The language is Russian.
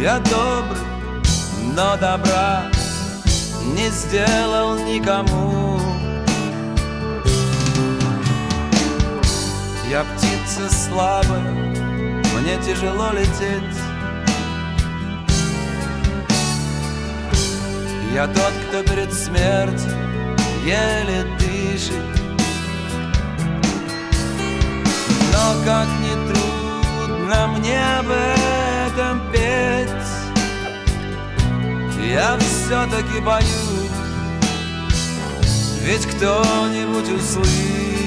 Я добрый, но добра не сделал никому. Я птица слабая, мне тяжело лететь. Я тот, кто перед смертью еле дышит. Но как ни трудно мне об этом петь, я все-таки боюсь, ведь кто-нибудь услышит.